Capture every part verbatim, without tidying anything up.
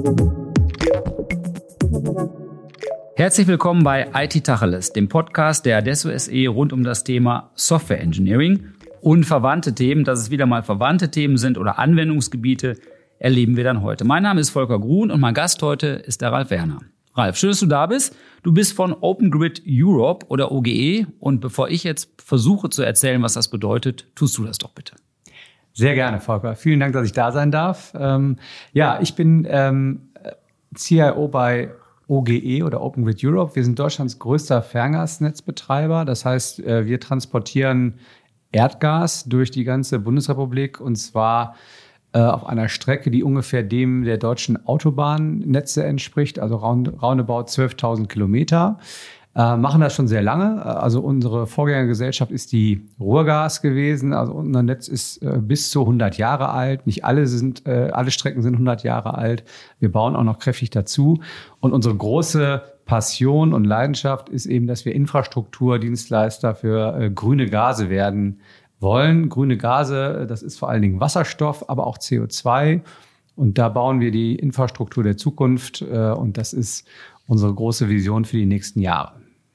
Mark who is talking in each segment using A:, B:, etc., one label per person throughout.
A: Herzlich willkommen bei I T Tacheles, dem Podcast der Adesso S E rund um das Thema Software Engineering und verwandte Themen. Dass es wieder mal verwandte Themen sind oder Anwendungsgebiete, erleben wir dann heute. Mein Name ist Volker Grun und mein Gast heute ist der Ralf Werner. Ralf, schön, dass du da bist. Du bist von Open Grid Europe oder O G E. Und bevor ich jetzt versuche zu erzählen, was das bedeutet, tust du das doch bitte.
B: Sehr gerne, Volker. Vielen Dank, dass ich da sein darf. Ähm, ja, ich bin ähm, C I O bei O G E oder Open Grid Europe. Wir sind Deutschlands größter Ferngasnetzbetreiber. Das heißt, äh, wir transportieren Erdgas durch die ganze Bundesrepublik und zwar auf einer Strecke, die ungefähr dem der deutschen Autobahnnetze entspricht, also roundabout zwölftausend Kilometer. Äh, machen das schon sehr lange. Also unsere Vorgängergesellschaft ist die Ruhrgas gewesen. Also unser Netz ist äh, bis zu hundert Jahre alt. Nicht alle sind, äh, alle Strecken sind hundert Jahre alt. Wir bauen auch noch kräftig dazu. Und unsere große Passion und Leidenschaft ist eben, dass wir Infrastrukturdienstleister für äh, grüne Gase werden wollen. Grüne Gase, das ist vor allen Dingen Wasserstoff, aber auch C O zwei. Und da bauen wir die Infrastruktur der Zukunft. Und das ist unsere große Vision für die nächsten Jahre.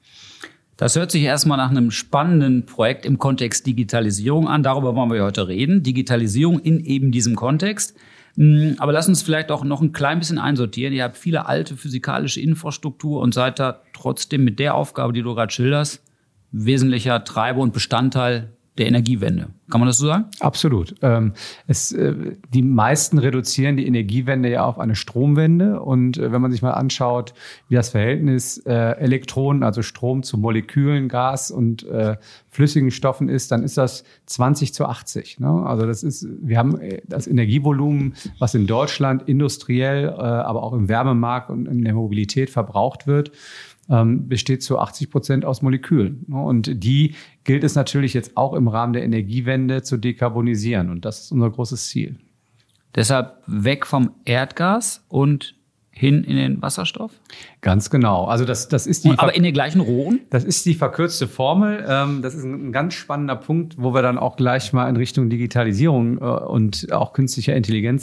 A: Das hört sich erstmal nach einem spannenden Projekt im Kontext Digitalisierung an. Darüber wollen wir heute reden. Digitalisierung in eben diesem Kontext. Aber lass uns vielleicht auch noch ein klein bisschen einsortieren. Ihr habt viele alte physikalische Infrastruktur und seid da trotzdem mit der Aufgabe, die du gerade schilderst, wesentlicher Treiber und Bestandteil der Energiewende. Kann man das so sagen?
B: Absolut. Ähm, es, äh, die meisten reduzieren die Energiewende ja auf eine Stromwende. Und äh, wenn man sich mal anschaut, wie das Verhältnis äh, Elektronen, also Strom zu Molekülen, Gas und äh, flüssigen Stoffen ist, dann ist das zwanzig zu achtzig. Ne? Also das ist, wir haben das Energievolumen, was in Deutschland industriell, äh, aber auch im Wärmemarkt und in der Mobilität verbraucht wird, besteht zu achtzig Prozent aus Molekülen. Und die gilt es natürlich jetzt auch im Rahmen der Energiewende zu dekarbonisieren. Und das ist unser großes Ziel.
A: Deshalb weg vom Erdgas und hin in den Wasserstoff?
B: Ganz genau. Also das, das ist die.
A: Und, aber in den gleichen Rohren?
B: Das ist die verkürzte Formel. Das ist ein ganz spannender Punkt, wo wir dann auch gleich mal in Richtung Digitalisierung und auch künstlicher Intelligenz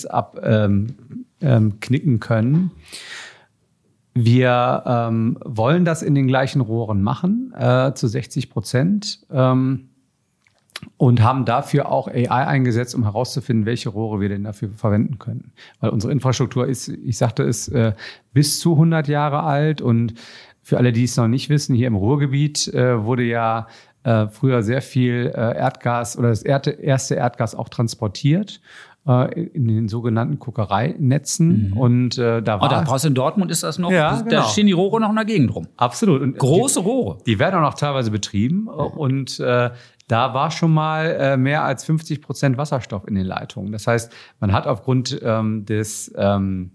B: abknicken können. Wir ähm, wollen das in den gleichen Rohren machen, äh, zu sechzig Prozent, ähm, und haben dafür auch A I eingesetzt, um herauszufinden, welche Rohre wir denn dafür verwenden können. Weil unsere Infrastruktur ist, ich sagte es, äh, bis zu hundert Jahre alt. Und für alle, die es noch nicht wissen, hier im Ruhrgebiet äh, wurde ja äh, früher sehr viel äh, Erdgas oder das erste Erdgas auch transportiert in den sogenannten Kokereinetzen.
A: Mhm.
B: Und äh, da war...
A: Oh, da draußen in Dortmund ist das noch,
B: ja,
A: da
B: genau.
A: stehen die Rohre noch in der Gegend rum.
B: Absolut. Und
A: große Rohre.
B: Die, die werden auch noch teilweise betrieben. Und äh, da war schon mal äh, mehr als fünfzig Prozent Wasserstoff in den Leitungen. Das heißt, man hat aufgrund ähm, des ähm,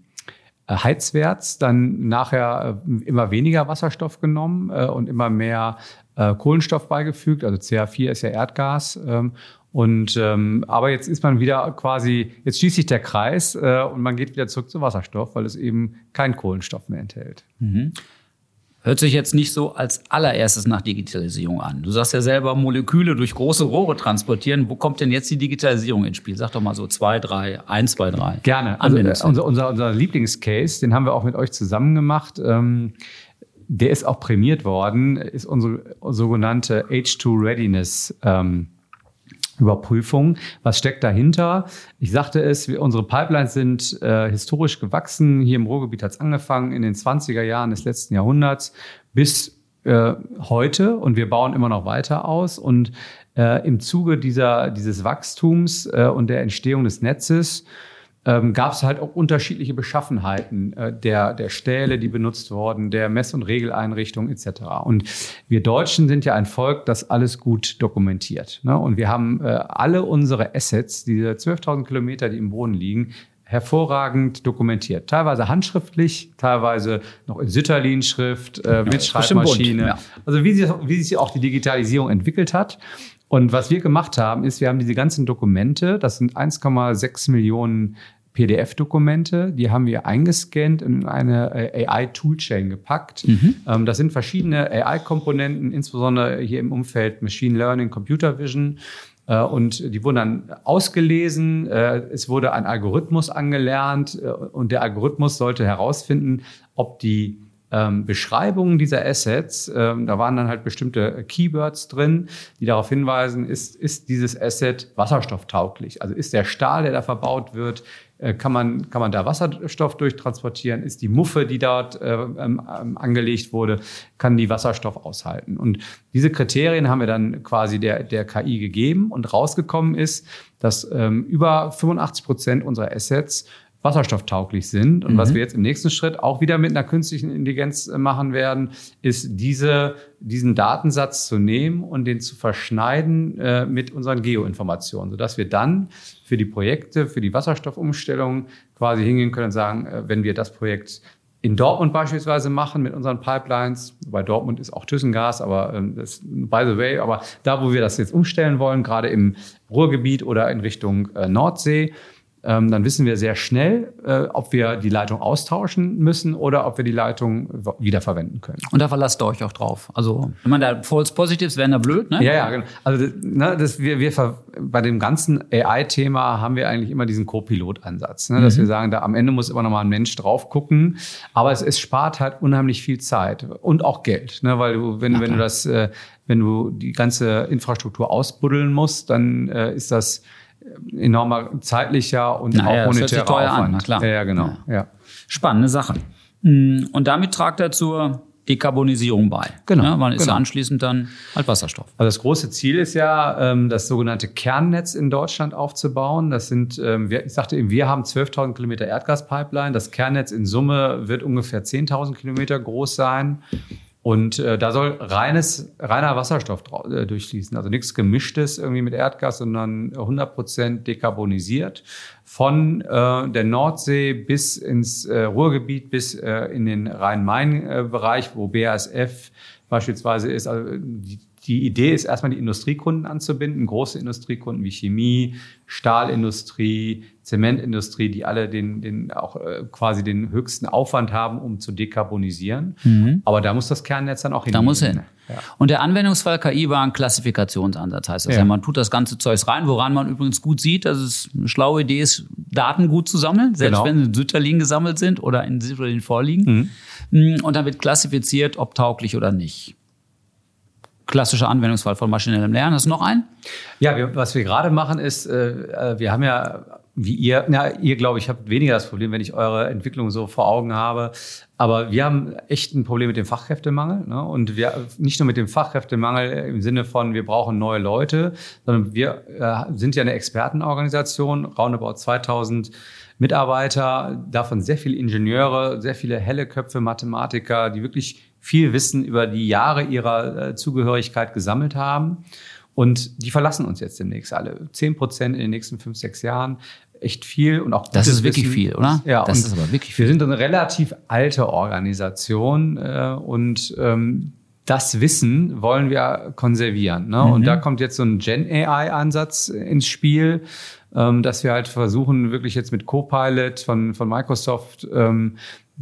B: Heizwerts dann nachher äh, immer weniger Wasserstoff genommen äh, und immer mehr äh, Kohlenstoff beigefügt. Also C H vier ist ja Erdgas. Ähm, Und ähm, aber jetzt ist man wieder quasi, jetzt schließt sich der Kreis äh, und man geht wieder zurück zu Wasserstoff, weil es eben keinen Kohlenstoff mehr enthält.
A: Mhm. Hört sich jetzt nicht so als allererstes nach Digitalisierung an. Du sagst ja selber, Moleküle durch große Rohre transportieren. Wo kommt denn jetzt die Digitalisierung ins Spiel? Sag doch mal so zwei, drei, eins, zwei, drei.
B: Gerne. Also äh, unser, unser, unser Lieblingscase, den haben wir auch mit euch zusammen gemacht. Ähm, der ist auch prämiert worden, ist unsere sogenannte H zwei Readiness ähm, Überprüfung. Was steckt dahinter? Ich sagte es, wir, unsere Pipelines sind äh, historisch gewachsen. Hier im Ruhrgebiet hat es angefangen in den zwanziger Jahren des letzten Jahrhunderts bis äh, heute und wir bauen immer noch weiter aus. Und äh, im Zuge dieser, dieses Wachstums äh, und der Entstehung des Netzes Ähm, gab es halt auch unterschiedliche Beschaffenheiten äh, der, der Stähle, die benutzt wurden, der Mess- und Regeleinrichtungen et cetera. Und wir Deutschen sind ja ein Volk, das alles gut dokumentiert. Ne? Und wir haben äh, alle unsere Assets, diese zwölftausend Kilometer, die im Boden liegen, hervorragend dokumentiert. Teilweise handschriftlich, teilweise noch in Sütterlin-Schrift, äh, mit ja, Schreibmaschine. Ja. Also wie sich, wie sich auch die Digitalisierung entwickelt hat. Und was wir gemacht haben, ist, wir haben diese ganzen Dokumente, das sind eins Komma sechs Millionen P D F-Dokumente, die haben wir eingescannt und in eine A I-Toolchain gepackt. Mhm. Ähm, das sind verschiedene A I-Komponenten, insbesondere hier im Umfeld Machine Learning, Computer Vision. Äh, und die wurden dann ausgelesen. Äh, es wurde ein Algorithmus angelernt äh, und der Algorithmus sollte herausfinden, ob die ähm, Beschreibungen dieser Assets, ähm, da waren dann halt bestimmte Keywords drin, die darauf hinweisen, ist, ist dieses Asset wasserstofftauglich? Also ist der Stahl, der da verbaut wird, äh, kann man, kann man da Wasserstoff durchtransportieren? Ist die Muffe, die dort äh, ähm, angelegt wurde, kann die Wasserstoff aushalten? Und diese Kriterien haben wir dann quasi der, der K I gegeben und rausgekommen ist, dass ähm, über fünfundachtzig Prozent unserer Assets wasserstofftauglich sind. Und mhm. was wir jetzt im nächsten Schritt auch wieder mit einer künstlichen Intelligenz machen werden, ist diese, diesen Datensatz zu nehmen und den zu verschneiden äh, mit unseren Geoinformationen, sodass wir dann für die Projekte, für die Wasserstoffumstellung quasi hingehen können und sagen, äh, wenn wir das Projekt in Dortmund beispielsweise machen mit unseren Pipelines, bei Dortmund ist auch ThyssenKrupp, aber ähm, das, by the way, aber da, wo wir das jetzt umstellen wollen, gerade im Ruhrgebiet oder in Richtung äh, Nordsee, Ähm, dann wissen wir sehr schnell, äh, ob wir die Leitung austauschen müssen oder ob wir die Leitung wiederverwenden können.
A: Und da verlasst ihr euch auch drauf. Also, wenn man da False Positives wären da blöd, ne?
B: Ja, ja, genau. Also, ne, das, wir, wir ver- bei dem ganzen A I-Thema haben wir eigentlich immer diesen Co-Pilot-Ansatz, ne, mhm. dass wir sagen, da am Ende muss immer noch mal ein Mensch drauf gucken. Aber es, es spart halt unheimlich viel Zeit und auch Geld, ne, weil du, wenn, wenn du das, äh, wenn du die ganze Infrastruktur ausbuddeln musst, dann äh, ist das enormer zeitlicher und
A: Na,
B: auch
A: ja,
B: monetärer
A: teuer
B: Aufwand.
A: An, na klar.
B: Ja, ja, genau. Ja.
A: Ja. Spannende Sache. Und damit tragt er zur Dekarbonisierung bei.
B: Genau.
A: Ja, man ist
B: genau.
A: ja anschließend dann halt Wasserstoff.
B: Also das große Ziel ist ja, das sogenannte Kernnetz in Deutschland aufzubauen. Das sind, ich sagte eben, wir haben zwölftausend Kilometer Erdgaspipeline. Das Kernnetz in Summe wird ungefähr zehntausend Kilometer groß sein. Und äh, da soll reines, reiner Wasserstoff drau- äh, durchfließen. Also nichts Gemischtes irgendwie mit Erdgas, sondern hundert Prozent dekarbonisiert. Von äh, der Nordsee bis ins äh, Ruhrgebiet, bis äh, in den Rhein-Main-Bereich, wo B A S F beispielsweise ist. Also die, die Idee ist erstmal, die Industriekunden anzubinden, große Industriekunden wie Chemie, Stahlindustrie, Zementindustrie, die alle den, den auch äh, quasi den höchsten Aufwand haben, um zu dekarbonisieren. Mhm. Aber da muss das Kernnetz dann auch hin.
A: Da muss hin. Ja. Und der Anwendungsfall K I war ein Klassifikationsansatz, heißt das. Ja. Ja, man tut das ganze Zeugs rein, woran man übrigens gut sieht, dass es eine schlaue Idee ist, Daten gut zu sammeln, selbst genau. wenn sie in Sütterlin gesammelt sind oder in Sütterlin vorliegen. Mhm. Und dann wird klassifiziert, ob tauglich oder nicht. Klassischer Anwendungsfall von maschinellem Lernen. Hast du noch einen?
B: Ja, wir, was wir gerade machen ist, äh, wir haben ja, wie ihr, na, ihr glaube ich, habt weniger das Problem, wenn ich eure Entwicklung so vor Augen habe. Aber wir haben echt ein Problem mit dem Fachkräftemangel. Ne? Und wir nicht nur mit dem Fachkräftemangel im Sinne von, wir brauchen neue Leute, sondern wir äh, sind ja eine Expertenorganisation, roundabout zweitausend Mitarbeiter, davon sehr viele Ingenieure, sehr viele helle Köpfe, Mathematiker, die wirklich viel Wissen über die Jahre ihrer äh, Zugehörigkeit gesammelt haben. Und die verlassen uns jetzt demnächst alle. Zehn Prozent in den nächsten fünf, sechs Jahren. Echt viel und auch
A: das ist wirklich
B: Wissen.
A: Viel, oder?
B: Ja,
A: das ist aber wirklich viel.
B: Wir sind eine relativ alte Organisation äh, und ähm, das Wissen wollen wir konservieren. Ne? Mhm. Und da kommt jetzt so ein Gen-A I-Ansatz ins Spiel, ähm, dass wir halt versuchen, wirklich jetzt mit Copilot von, von Microsoft, ähm,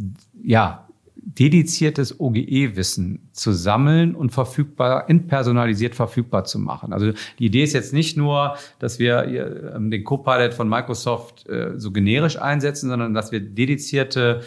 B: ja, dediziertes O G E-Wissen zu sammeln und verfügbar, entpersonalisiert verfügbar zu machen. Also die Idee ist jetzt nicht nur, dass wir äh, den Copilot von Microsoft äh, so generisch einsetzen, sondern dass wir dedizierte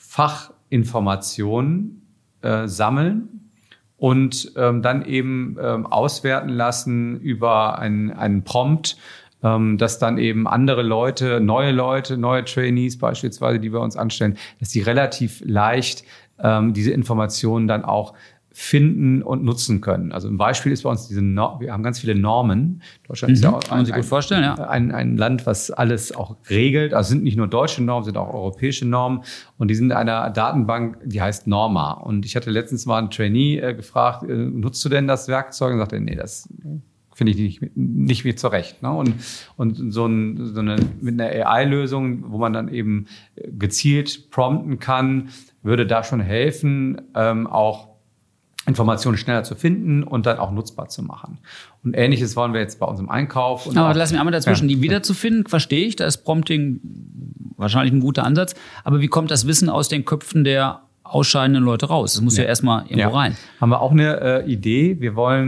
B: Fachinformationen äh, sammeln und ähm, dann eben ähm, auswerten lassen über einen, einen Prompt, ähm, dass dann eben andere Leute, neue Leute, neue Trainees beispielsweise, die wir uns anstellen, dass die relativ leicht ähm, diese Informationen dann auch finden und nutzen können. Also ein Beispiel ist bei uns diese, no- wir haben ganz viele Normen. Deutschland
A: mhm.
B: ist ja auch
A: Kann man sich gut vorstellen, ja.
B: ein, ein Land, was alles auch regelt. Also sind nicht nur deutsche Normen, sind auch europäische Normen. Und die sind in einer Datenbank, die heißt Norma. Und ich hatte letztens mal einen Trainee äh, gefragt, äh, nutzt du denn das Werkzeug? Und sagte, nee, das finde ich nicht, nicht mehr zurecht. Ne? Und, und so, ein, so eine, mit einer A I-Lösung, wo man dann eben gezielt prompten kann, würde da schon helfen, ähm, auch Informationen schneller zu finden und dann auch nutzbar zu machen. Und Ähnliches wollen wir jetzt bei unserem Einkauf. Und
A: aber
B: auch,
A: lass mich einmal dazwischen,
B: ja.
A: die wiederzufinden, verstehe ich, da ist Prompting wahrscheinlich ein guter Ansatz. Aber wie kommt das Wissen aus den Köpfen der ausscheidenden Leute raus? Das muss ja, ja erstmal irgendwo
B: ja.
A: rein.
B: Haben wir auch eine äh, Idee. Wir wollen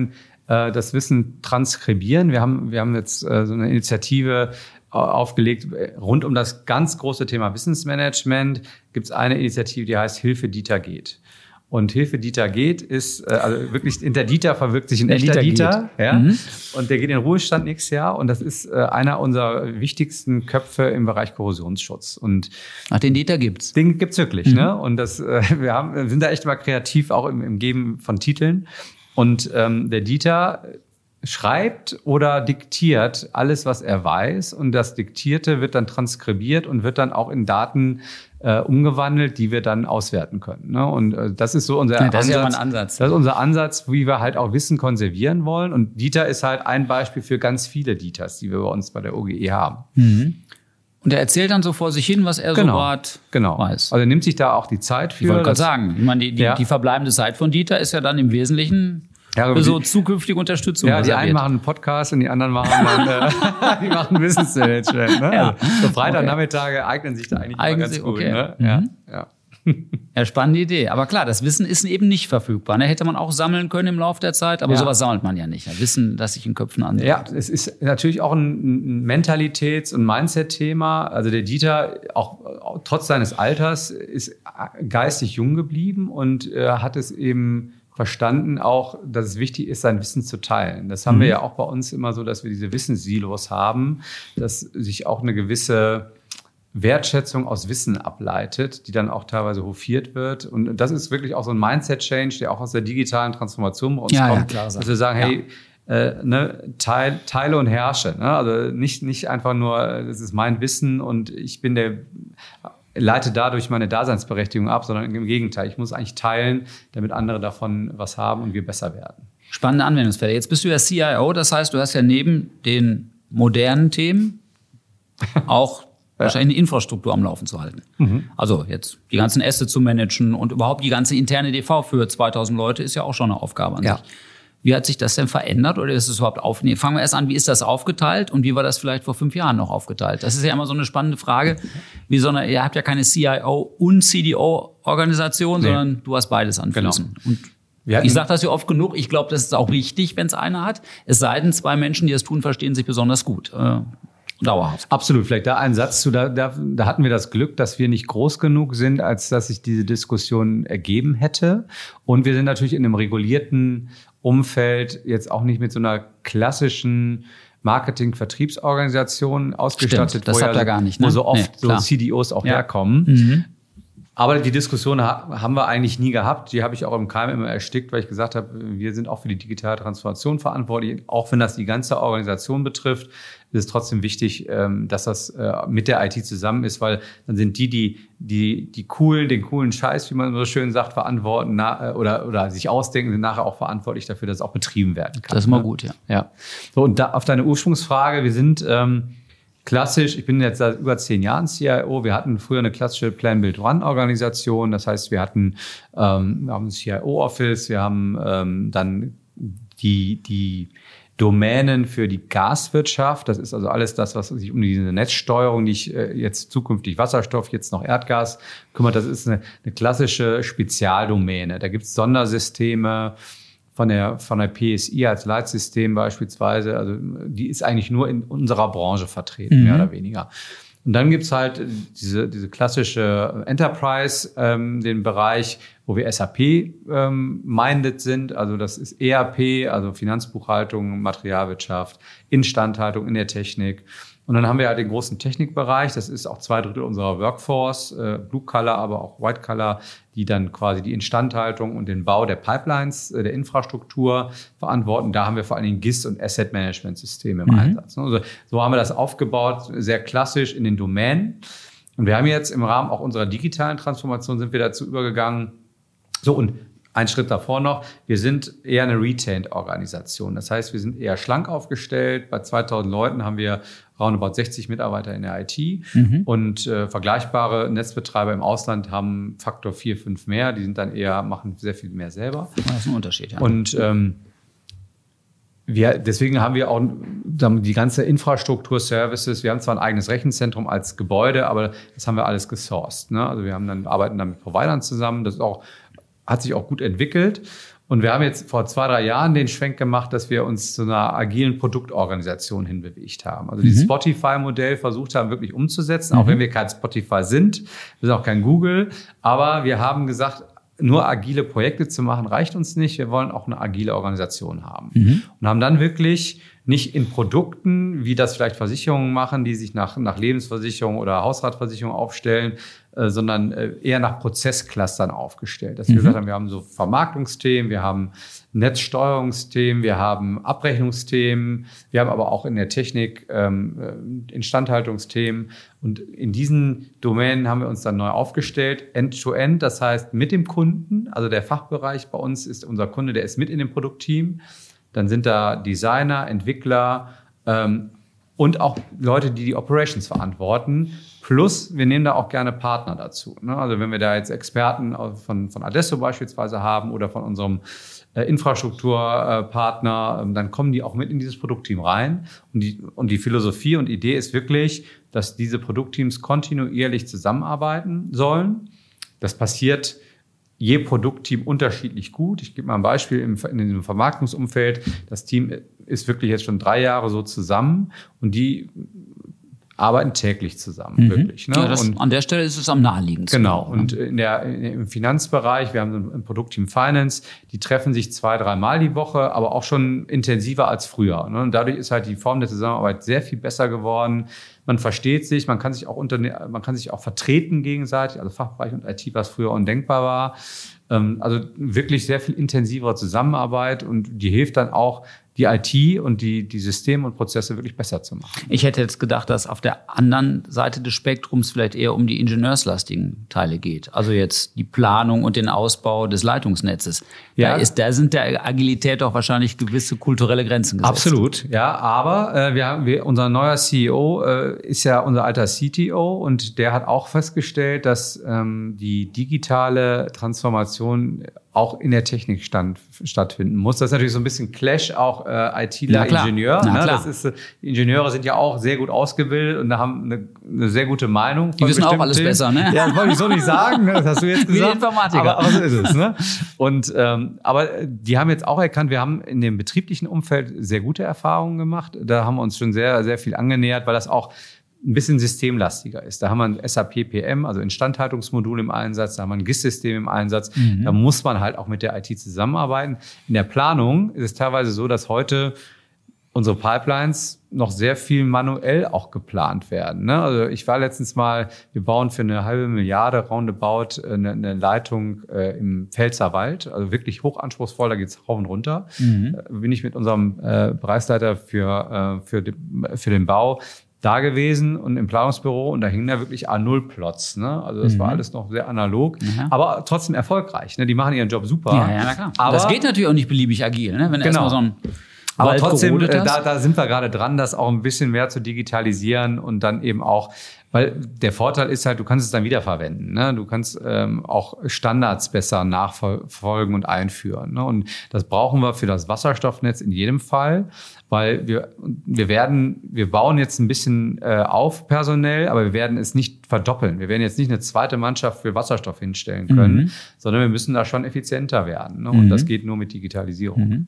B: äh, das Wissen transkribieren. Wir haben, wir haben jetzt äh, so eine Initiative aufgelegt rund um das ganz große Thema Wissensmanagement. Gibt es eine Initiative, die heißt Hilfe Dieter geht. Und Hilfe Dieter geht ist, also wirklich, der Dieter verwirkt sich in der echter Dieter. Dieter ja? Mhm. Und der geht in den Ruhestand nächstes Jahr. Und das ist einer unserer wichtigsten Köpfe im Bereich Korrosionsschutz. Und
A: Ach, den Dieter gibt's.
B: Den gibt's wirklich. Mhm. Ne? Und das, wir haben, wir sind da echt mal kreativ, auch im, im Geben von Titeln. Und ähm, der Dieter schreibt oder diktiert alles, was er weiß. Und das Diktierte wird dann transkribiert und wird dann auch in Daten äh, umgewandelt, die wir dann auswerten können. Ne? Und äh, das ist so unser
A: ja, das
B: Ansatz.
A: Ist ja ein Ansatz.
B: Das ist unser Ansatz, wie wir halt auch Wissen konservieren wollen. Und Dieter ist halt ein Beispiel für ganz viele Dieters, die wir bei uns bei der O G E haben.
A: Mhm. Und er erzählt dann so vor sich hin, was er
B: genau,
A: so gerade
B: genau. weiß. Also er nimmt sich da auch die Zeit für.
A: Ich wollte gerade sagen, ich meine, die, die, ja. die verbleibende Zeit von Dieter ist ja dann im Wesentlichen ja, für so zukünftige Unterstützung.
B: Ja, die reserviert. Einen machen einen Podcast und die anderen machen dann äh, die machen Wissensmanagement. Ne? Ja. Also, so Freitagnachmittage okay. eignen sich da eigentlich immer ganz gut. Okay. Ne?
A: Mhm.
B: Ja, ja.
A: Ja, spannende Idee. Aber klar, das Wissen ist eben nicht verfügbar. Ne? Hätte man auch sammeln können im Laufe der Zeit, aber ja. sowas sammelt man ja nicht. Ja, Wissen, das sich in Köpfen ansammelt.
B: Ja, es ist natürlich auch ein Mentalitäts- und Mindset-Thema. Also der Dieter, auch, auch trotz seines Alters, ist geistig jung geblieben und äh, hat es eben verstanden auch, dass es wichtig ist, sein Wissen zu teilen. Das haben mhm. wir ja auch bei uns immer so, dass wir diese Wissenssilos haben, dass sich auch eine gewisse Wertschätzung aus Wissen ableitet, die dann auch teilweise hofiert wird. Und das ist wirklich auch so ein Mindset-Change, der auch aus der digitalen Transformation bei uns
A: ja,
B: kommt.
A: Ja, klar,
B: dass wir sagen,
A: ja.
B: hey, äh, ne, teil, teile und herrsche. Ne? Also nicht, nicht einfach nur, das ist mein Wissen und ich bin der, leite dadurch meine Daseinsberechtigung ab, sondern im Gegenteil. Ich muss eigentlich teilen, damit andere davon was haben und wir besser werden.
A: Spannende Anwendungsfälle. Jetzt bist du ja C I O, das heißt, du hast ja neben den modernen Themen auch wahrscheinlich eine Infrastruktur am Laufen zu halten. Mhm. Also jetzt die ganzen Assets zu managen und überhaupt die ganze interne D V für zweitausend Leute ist ja auch schon eine Aufgabe an
B: ja.
A: sich. Wie hat sich das denn verändert oder ist es überhaupt aufnehmen? Fangen wir erst an, wie ist das aufgeteilt und wie war das vielleicht vor fünf Jahren noch aufgeteilt? Das ist ja immer so eine spannende Frage. Wie so eine, ihr habt ja keine C I O und C D O-Organisation, nee. sondern du hast beides an Füßen.
B: Genau.
A: Und ich sage das ja oft genug, ich glaube, das ist auch richtig, wenn es einer hat. Es sei denn, zwei Menschen, die es tun, verstehen sich besonders gut. Äh, dauerhaft.
B: Absolut. Vielleicht da ein Satz zu, da, da, da hatten wir das Glück, dass wir nicht groß genug sind, als dass sich diese Diskussion ergeben hätte. Und wir sind natürlich in einem regulierten Umfeld jetzt auch nicht mit so einer klassischen Marketing-Vertriebsorganisation ausgestattet.
A: Stimmt, das habt ihr gar nicht, ne?
B: Wo so oft
A: nee,
B: so C D Os auch ja. herkommen. Mhm. Aber die Diskussion haben wir eigentlich nie gehabt. Die habe ich auch im Keim immer erstickt, weil ich gesagt habe, wir sind auch für die digitale Transformation verantwortlich. Auch wenn das die ganze Organisation betrifft, ist es trotzdem wichtig, dass das mit der I T zusammen ist, weil dann sind die, die, die, die coolen, den coolen Scheiß, wie man so schön sagt, verantworten oder, oder sich ausdenken, sind nachher auch verantwortlich dafür, dass es auch betrieben werden kann.
A: Das ist mal gut, ja.
B: Ja. So, und da auf deine Ursprungsfrage, wir sind, ähm, klassisch, ich bin jetzt seit über zehn Jahren C I O. Wir hatten früher eine klassische Plan-Build-Run-Organisation. Das heißt, wir hatten ähm, wir haben ein C I O-Office, wir haben ähm, dann die, die Domänen für die Gaswirtschaft. Das ist also alles das, was sich um diese Netzsteuerung, die ich äh, jetzt zukünftig Wasserstoff, jetzt noch Erdgas kümmert. Das ist eine, eine klassische Spezialdomäne. Da gibt es Sondersysteme von der, von der P S I als Leitsystem beispielsweise. Also die ist eigentlich nur in unserer Branche vertreten, mhm. mehr oder weniger. Und dann gibt's halt diese, diese klassische Enterprise, ähm, den Bereich, wo wir S A P ähm, minded sind. Also das ist E R P, also Finanzbuchhaltung, Materialwirtschaft, Instandhaltung in der Technik. Und dann haben wir halt den großen Technikbereich. Das ist auch zwei Drittel unserer Workforce, äh, Blue Collar, aber auch White Collar, die dann quasi die Instandhaltung und den Bau der Pipelines, äh, der Infrastruktur verantworten. Da haben wir vor allen Dingen G I S und Asset Management Systeme im mhm. Einsatz. Also, so haben wir das aufgebaut, sehr klassisch in den Domänen. Und wir haben jetzt im Rahmen auch unserer digitalen Transformation sind wir dazu übergegangen. So, und ein Schritt davor noch, wir sind eher eine Retained-Organisation. Das heißt, wir sind eher schlank aufgestellt. Bei zweitausend Leuten haben wir roundabout sechzig Mitarbeiter in der I T. Mhm. Und äh, vergleichbare Netzbetreiber im Ausland haben Faktor vier, fünf mehr. Die sind dann eher, machen sehr viel mehr selber.
A: Das ist ein Unterschied, ja.
B: Und ähm, wir, deswegen haben wir auch die ganze Infrastruktur, Services. Wir haben zwar ein eigenes Rechenzentrum als Gebäude, aber das haben wir alles gesourced. Ne? Also wir haben dann, arbeiten dann mit Providern zusammen. Das ist auch hat sich auch gut entwickelt. Und wir haben jetzt vor zwei, drei Jahren den Schwenk gemacht, dass wir uns zu einer agilen Produktorganisation hinbewegt haben. Also mhm. dieses Spotify-Modell versucht haben, wirklich umzusetzen, mhm. auch wenn wir kein Spotify sind, wir sind auch kein Google. Aber wir haben gesagt, nur agile Projekte zu machen, reicht uns nicht. Wir wollen auch eine agile Organisation haben. Mhm. Und haben dann wirklich nicht in Produkten, wie das vielleicht Versicherungen machen, die sich nach, nach Lebensversicherung oder Hausratversicherung aufstellen, äh, sondern äh, eher nach Prozessclustern aufgestellt. Dass wir mhm. gesagt haben, wir haben so Vermarktungsthemen, wir haben Netzsteuerungsthemen, wir haben Abrechnungsthemen, wir haben aber auch in der Technik ähm, Instandhaltungsthemen. Und in diesen Domänen haben wir uns dann neu aufgestellt, End-to-End, das heißt mit dem Kunden, also der Fachbereich bei uns ist unser Kunde, der ist mit in dem Produktteam. Dann sind da Designer, Entwickler ähm, und auch Leute, die die Operations verantworten. Plus, wir nehmen da auch gerne Partner dazu. Ne? Also wenn wir da jetzt Experten von, von Adesso beispielsweise haben oder von unserem äh, Infrastrukturpartner, äh, dann kommen die auch mit in dieses Produktteam rein. Und die, und die Philosophie und Idee ist wirklich, dass diese Produktteams kontinuierlich zusammenarbeiten sollen. Das passiert je Produktteam unterschiedlich gut. Ich gebe mal ein Beispiel im, in diesem Vermarktungsumfeld. Das Team ist wirklich jetzt schon drei Jahre so zusammen und die arbeiten täglich zusammen, mhm. wirklich. Ne?
A: Ja, das, und an der Stelle ist es am naheliegendsten.
B: Genau. Und in der, im Finanzbereich, wir haben so ein Produktteam Finance, die treffen sich zwei, dreimal die Woche, aber auch schon intensiver als früher. Ne? Und dadurch ist halt die Form der Zusammenarbeit sehr viel besser geworden. Man versteht sich, man kann sich auch unter, man kann sich auch vertreten gegenseitig, also Fachbereich und I T, was früher undenkbar war. Also wirklich sehr viel intensivere Zusammenarbeit und die hilft dann auch, die I T und die, die Systeme und Prozesse wirklich besser zu machen.
A: Ich hätte jetzt gedacht, dass auf der anderen Seite des Spektrums vielleicht eher um die ingenieurslastigen Teile geht. Also jetzt die Planung und den Ausbau des Leitungsnetzes. Ja. Da, ist, da sind der Agilität auch wahrscheinlich gewisse kulturelle Grenzen gesetzt.
B: Absolut, ja. Aber äh, wir haben, wir, unser neuer C E O äh, ist ja unser alter C T O und der hat auch festgestellt, dass ähm, die digitale Transformation auch in der Technik stand, stattfinden muss. Das ist natürlich so ein bisschen Clash, auch äh, ITler, Ingenieur.
A: Na,
B: ne?
A: klar.
B: Das ist, die Ingenieure sind ja auch sehr gut ausgebildet und haben eine, eine sehr gute Meinung.
A: Die wissen auch alles Themen. Besser, ne?
B: Ja, das wollte ich so nicht sagen, ne? Das hast du jetzt gesagt.
A: Wie die Informatiker.
B: Aber, aber so ist es. Ne? Und ähm, aber die haben jetzt auch erkannt, wir haben in dem betrieblichen Umfeld sehr gute Erfahrungen gemacht. Da haben wir uns schon sehr, sehr viel angenähert, weil das auch ein bisschen systemlastiger ist. Da haben wir ein S A P P M, also Instandhaltungsmodul im Einsatz, da haben wir ein G I S-System im Einsatz. Mhm. Da muss man halt auch mit der I T zusammenarbeiten. In der Planung ist es teilweise so, dass heute unsere Pipelines noch sehr viel manuell auch geplant werden. Ne? Also ich war letztens mal, wir bauen für eine halbe Milliarde roundabout eine, eine Leitung äh, im Pfälzerwald, also wirklich hochanspruchsvoll, da geht's rauf und runter. Mhm. Äh, bin ich mit unserem äh, Bereichsleiter für, äh, für, die, für den Bau da gewesen und im Planungsbüro und da hingen da wirklich A null Plots. Ne? Also das mhm. war alles noch sehr analog, ja. aber trotzdem erfolgreich. Ne? Die machen ihren Job super.
A: Ja, ja, na klar. Aber das geht natürlich auch nicht beliebig agil, ne? Wenn du
B: genau.
A: erstmal so ein
B: Aber
A: Wald
B: trotzdem,
A: gerodet hast.
B: da, da sind wir gerade dran, das auch ein bisschen mehr zu digitalisieren und dann eben auch, weil der Vorteil ist halt, du kannst es dann wiederverwenden. Ne? Du kannst ähm, auch Standards besser nachverfolgen und einführen. Ne? Und das brauchen wir für das Wasserstoffnetz in jedem Fall, weil wir wir werden, wir bauen jetzt ein bisschen äh, auf personell, aber wir werden es nicht verdoppeln. Wir werden jetzt nicht eine zweite Mannschaft für Wasserstoff hinstellen können, mhm. sondern wir müssen da schon effizienter werden. Ne? Und mhm. das geht nur mit Digitalisierung.
A: Mhm.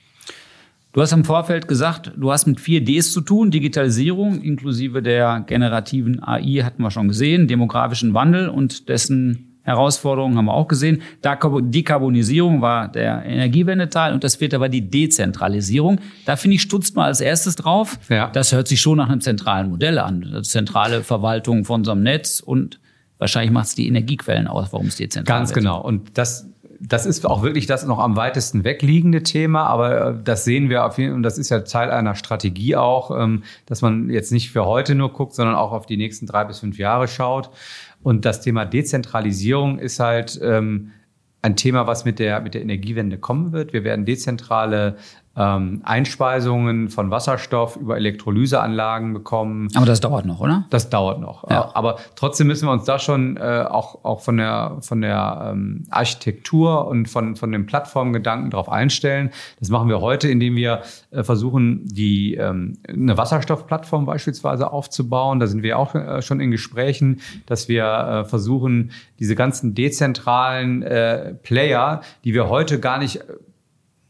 A: Du hast im Vorfeld gesagt, du hast mit vier Ds zu tun. Digitalisierung inklusive der generativen A I hatten wir schon gesehen, demografischen Wandel und dessen Herausforderungen haben wir auch gesehen. Dekarbonisierung war der Energiewendeteil und das vierte war die Dezentralisierung. Da finde ich, stutzt mal als erstes drauf. Ja. Das hört sich schon nach einem zentralen Modell an. Das zentrale Verwaltung von unserem Netz und wahrscheinlich macht es die Energiequellen aus, warum es dezentral
B: Ganz
A: wird.
B: genau. Und das Das ist auch wirklich das noch am weitesten wegliegende Thema, aber das sehen wir auf jeden Fall, und das ist ja Teil einer Strategie auch, dass man jetzt nicht für heute nur guckt, sondern auch auf die nächsten drei bis fünf Jahre schaut. Und das Thema Dezentralisierung ist halt ein Thema, was mit der, mit der Energiewende kommen wird. Wir werden dezentrale ähm, Einspeisungen von Wasserstoff über Elektrolyseanlagen bekommen.
A: Aber das dauert noch, oder?
B: Das dauert noch. Ja. Aber trotzdem müssen wir uns da schon äh, auch, auch von der, von der ähm, Architektur und von, von dem Plattformgedanken drauf einstellen. Das machen wir heute, indem wir äh, versuchen, die, ähm, eine Wasserstoffplattform beispielsweise aufzubauen. Da sind wir auch äh, schon in Gesprächen, dass wir äh, versuchen, diese ganzen dezentralen äh, Player, die wir heute gar nicht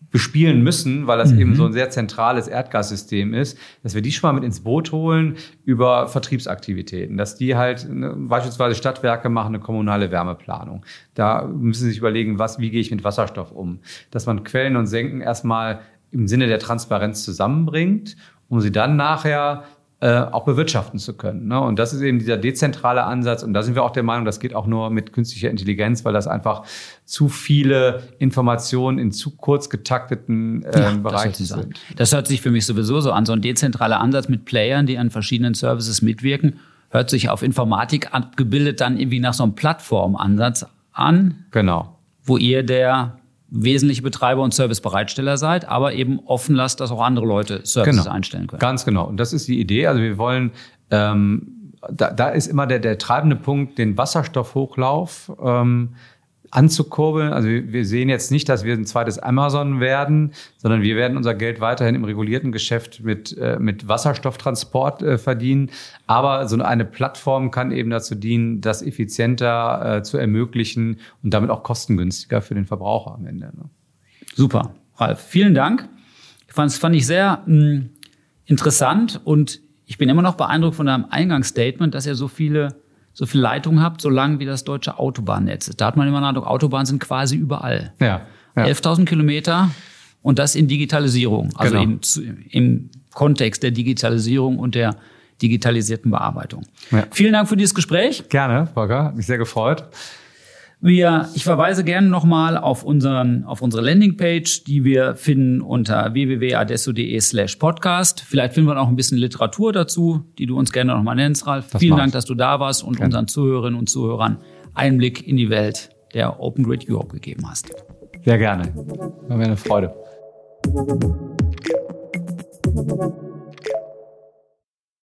B: bespielen müssen, weil das
A: Mhm.
B: eben so ein sehr zentrales Erdgassystem ist, dass wir die schon mal mit ins Boot holen über Vertriebsaktivitäten, dass die halt ne, beispielsweise Stadtwerke machen eine kommunale Wärmeplanung. Da müssen sie sich überlegen, was, wie gehe ich mit Wasserstoff um? Dass man Quellen und Senken erstmal im Sinne der Transparenz zusammenbringt, um sie dann nachher äh, auch bewirtschaften zu können. Ne? Und das ist eben dieser dezentrale Ansatz. Und da sind wir auch der Meinung, das geht auch nur mit künstlicher Intelligenz, weil das einfach zu viele Informationen in zu kurz getakteten äh,
A: Ja,
B: Bereichen
A: das hört
B: sind.
A: sich, das hört sich für mich sowieso so an. So ein dezentraler Ansatz mit Playern, die an verschiedenen Services mitwirken, hört sich auf Informatik abgebildet dann irgendwie nach so einem Plattformansatz an,
B: Genau.
A: wo ihr der wesentliche Betreiber und Servicebereitsteller seid, aber eben offen lasst, dass auch andere Leute Services
B: Genau.
A: einstellen können.
B: Ganz genau. Und das ist die Idee. Also wir wollen, ähm, da, da ist immer der, der treibende Punkt, den Wasserstoffhochlauf ähm, anzukurbeln. Also wir, wir sehen jetzt nicht, dass wir ein zweites Amazon werden, sondern wir werden unser Geld weiterhin im regulierten Geschäft mit, äh, mit Wasserstofftransport äh, verdienen. Aber so eine Plattform kann eben dazu dienen, das effizienter äh, zu ermöglichen und damit auch kostengünstiger für den Verbraucher am Ende. Ne?
A: Super, Ralf. Vielen Dank. Ich fand es fand ich sehr mh, interessant und ich bin immer noch beeindruckt von deinem Eingangsstatement, dass ihr so viele so viele Leitungen habt, so lang wie das deutsche Autobahnnetz ist. Da hat man immer den Eindruck, Autobahnen sind quasi überall.
B: Ja, ja.
A: elftausend Kilometer und das in Digitalisierung, also
B: Genau.
A: in, zu, im Kontext der Digitalisierung und der digitalisierten Bearbeitung.
B: Ja.
A: Vielen Dank für dieses Gespräch.
B: Gerne, Volker. Hat mich sehr gefreut.
A: Wir, ich verweise gerne nochmal auf unseren, auf unsere Landingpage, die wir finden unter w w w punkt adesso punkt de slash podcast. Vielleicht finden wir auch ein bisschen Literatur dazu, die du uns gerne nochmal nennst, Ralf.
B: Das
A: Vielen
B: mach
A: Dank,
B: ich.
A: dass du da warst und
B: Gerne.
A: unseren Zuhörerinnen und Zuhörern Einblick in die Welt der Open Grid Europe gegeben hast.
B: Sehr gerne. War mir eine Freude.